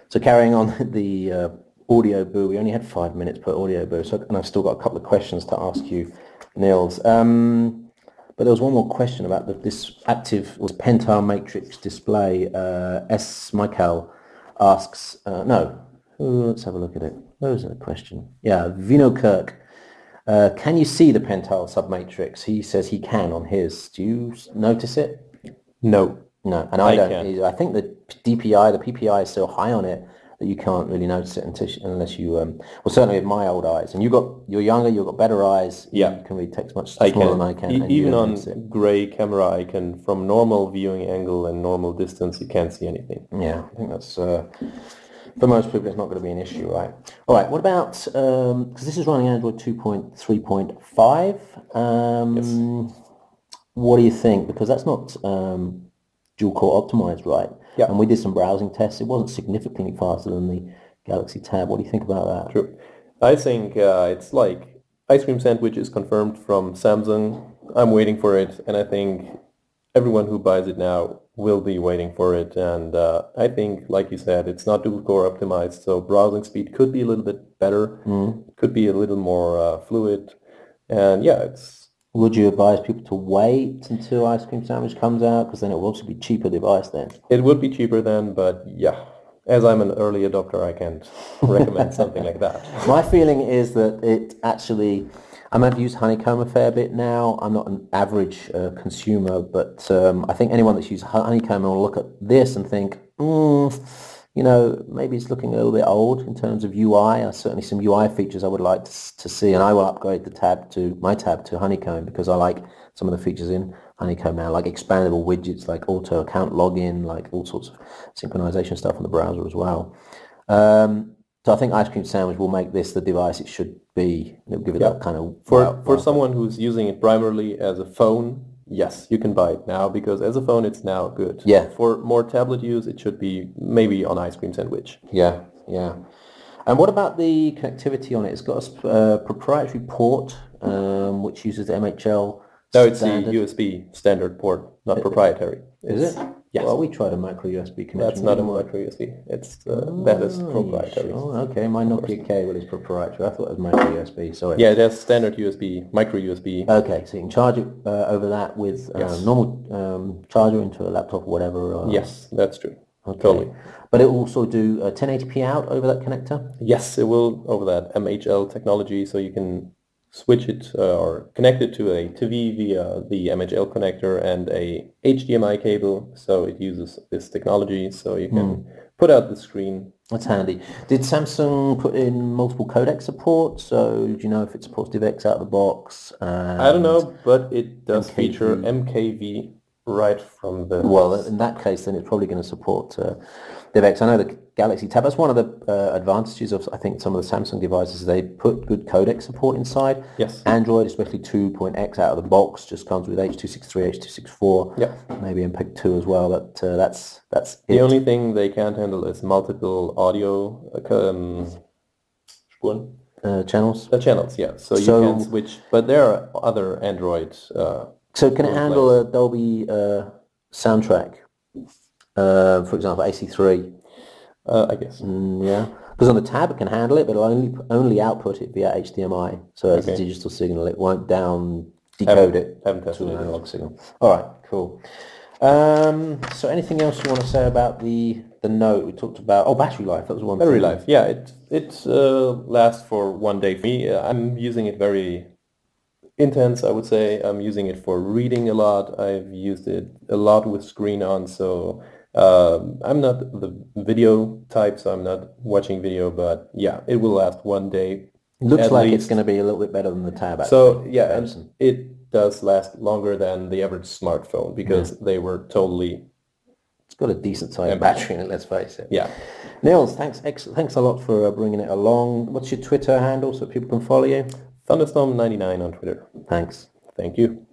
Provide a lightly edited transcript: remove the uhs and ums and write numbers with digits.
So carrying on the audio boo, we only had 5 minutes per audio boo, and I've still got a couple of questions to ask you, Niels. But there was one more question about this active was pentile matrix display. S. Michael asks, let's have a look at it. Where was that question? Yeah, Vino Kirk. Can you see the pentile submatrix? He says he can on his. Do you notice it? No, No, and I don't can. either. I think the PPI is so high on it that you can't really notice it unless you, well, certainly with my old eyes. And you're younger, you've got better eyes. Yeah. You can read text much I smaller can. than I can. And you Even don't on notice it. gray camera, I can, from normal viewing angle and normal distance, you can't see anything. Yeah, I think that's, for most people, it's not going to be an issue, right? All right, what about, because this is running Android 2.3.5. Yes. What do you think? Because that's not dual core optimized, right? Yeah. And we did some browsing tests. It wasn't significantly faster than the Galaxy Tab. What do you think about that? True. I think it's like ice cream sandwich is confirmed from Samsung. I'm waiting for it, and I think everyone who buys it now will be waiting for it. And I think, like you said, it's not dual core optimized, so browsing speed could be a little bit better, could be a little more fluid. And yeah, it's Would you advise people to wait until Ice Cream Sandwich comes out? Because then it will also be a cheaper device then. it would be cheaper then, but yeah, as I'm an early adopter, I can't recommend something like that. My feeling is that it actually, I've used Honeycomb a fair bit now. I'm not an average consumer, but I think anyone that's used Honeycomb will look at this and think, maybe it's looking a little bit old in terms of UI. Certainly some UI features I would like to see, and I will upgrade my tab to Honeycomb because I like some of the features in Honeycomb now, like expandable widgets, like auto account login, like all sorts of synchronization stuff on the browser as well. So I think Ice Cream Sandwich will make this the device it should be. It'll give it that kind of for someone who's using it primarily as a phone. Yes, you can buy it now because as a phone it's now good. Yeah. For more tablet use, it should be maybe on Ice Cream Sandwich. Yeah, yeah. And what about the connectivity on it? It's got a proprietary port which uses the MHL No, it's standard. the USB standard port, not proprietary. Is it? Yes. Well, we tried a micro USB connection. That's not a micro USB. It's that is proprietary. Sure? Okay, my Nokia cable is proprietary. I thought it was micro USB. Sorry. Yeah, there's standard USB, micro USB. Okay, so you can charge it over that with normal charger into a laptop or whatever. Yes, that's true. Okay. Totally. But it will also do 1080p out over that connector? Yes, it will over that MHL technology, so you can switch it or connect it to a TV via the MHL connector and a HDMI cable. So it uses this technology, so you can put out the screen. That's handy. Did Samsung put in multiple codec support? So do you know if it supports DivX out of the box? I don't know, but it does MKV. feature MKV right from the... Well, in that case, then it's probably going to support DivX. I know the Galaxy Tab, that's one of the advantages of, I think, some of the Samsung devices. They put good codec support inside. Yes. Android, especially 2.x out of the box, just comes with H.263, H.264, maybe MPEG-2 as well. But that's it. The only thing they can't handle is multiple audio channels. Channels, yeah. So you can switch, but there are other Android... So can it handle a Dolby soundtrack? For example, AC3? I guess. Yeah. Because on the tab it can handle it, but it'll only output it via HDMI. So as a digital signal, it won't decode it to an analog signal. All right, cool. So anything else you want to say about the Note? We talked about battery life. That was one. Battery life. Yeah, it lasts for 1 day for me. I'm using it very intense, I would say. I'm using it for reading a lot. I've used it a lot with screen on, so I'm not the video type, so I'm not watching video, but yeah, it will last 1 day. Looks like it's going to be a little bit better than the Tab, actually. So yeah, and it does last longer than the average smartphone because they were totally... It's got a decent sized battery in it, let's face it. Yeah. Niels, thanks a lot for bringing it along. What's your Twitter handle so people can follow you? Thunderstorm99 on Twitter. Thanks. Thank you.